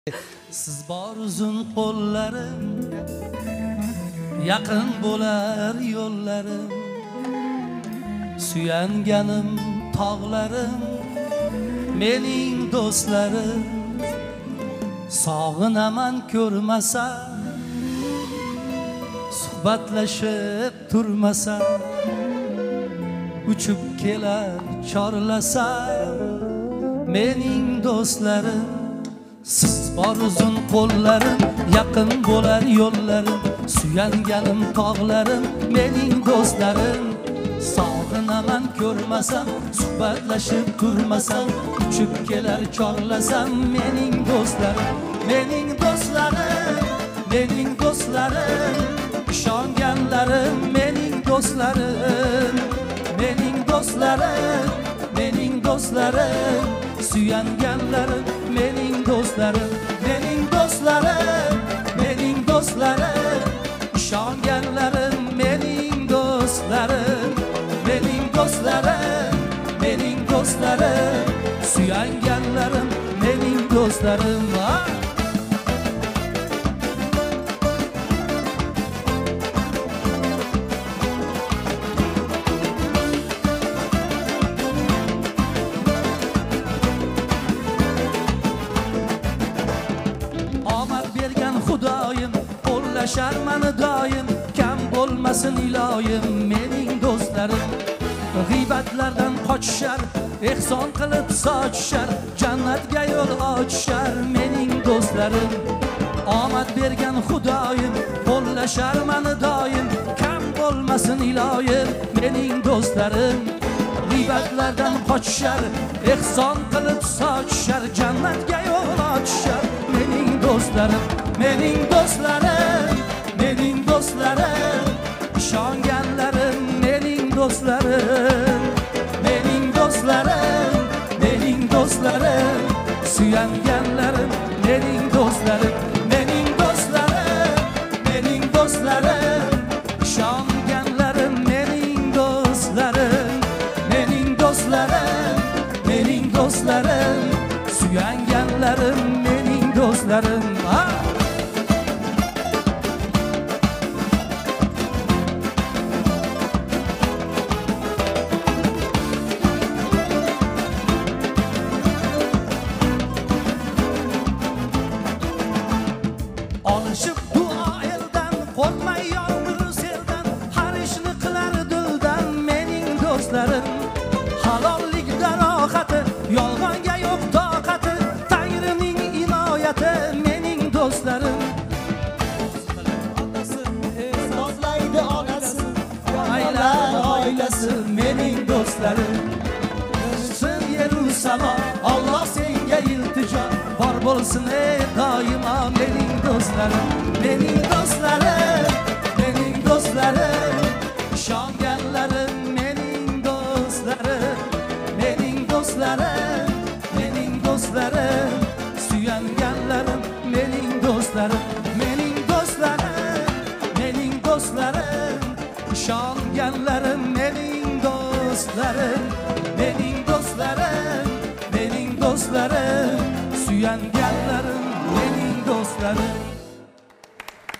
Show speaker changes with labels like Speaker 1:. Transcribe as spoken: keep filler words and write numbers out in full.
Speaker 1: Siz bor uzun qo'llarim, yaqin bo'lar yo'llarim, suyanganim tog'larim, mening do'stlarim. Sog'inaman ko'rmasa, suhbatlashib turmasa, uchib kelar chorlasa, mening do'stlarim. Siz bor uzun qo'llarim, yaqin bo'lar yo'llarim, suyanganim tog'larim, mening do'stlarim. Sog'inaman ko'rmasam, suhbatlashib turmasam, uchib kelar chorlasam, mening do'stlarim, mening do'stlarim, mening do'stlarim, ishonganlarim, mening do'stlarim, mening do'stlarim, mening do'stlarim, suyanganlarim, mening do'stlarim, mening do'stlarim, mening do'stlarim, ishonganlarim, mening do'stlarim, mening do'stlarim, mening do'stlarim, suyanganlarim, mening do'stlarim. Xudoyim qo'llashar mani doim, kam bo'lmasin iloyim, mening do'stlarim. G'iybatlardan qochishar, ehson qilib sochishar, jannatga yo'l ochishar, mening do'stlarim. Omad bergan Xudoyim qo'llashar mani doim, kam bo'lmasin iloyim, mening do'stlarim. G'iybatlardan qochishar, ehson qilib sochishar, jannatga yo'l ochishar, mening do'stlarim. Mening do'stlarim, mening do'stlarim, ishonganlarim, mening do'stlarim, mening do'stlarim, mening do'stlarim, suyanganlarim, mening do'stlarim, mening do'stlarim, mening do'stlarim, ishonganlarim, mening do'stlarim, mening do'stlarim, mening do'stlarim, suyanganlarim, mening do'stlarim. Olishib duo eldan, qo'rqmay yomg'ir seldan, har ishni qilar dildan, mening do'stlarim. Halollikda rohati, yolg'onga yo'q toqati, Tangrining inoyati, mening do'stlarim. Sozlaydi onasi, aylar oilasi, mening do'stlarim. Sen yeru samo, Alloh senga iltijo, bor bo'lsin ey doimo, mening do'stlarim, mening do'stlarim, mening do'stlarim, ishonganlarim, mening do'stlarim, mening do'stlarim, mening do'stlarim, suyanganlarim, mening do'stlarim, mening do'stlarim, mening do'stlarim, ishonganlarim, mening do'stlarim, mening do'stlarim, mening do'stlarim, suyanganlarim, mening do'stlarim.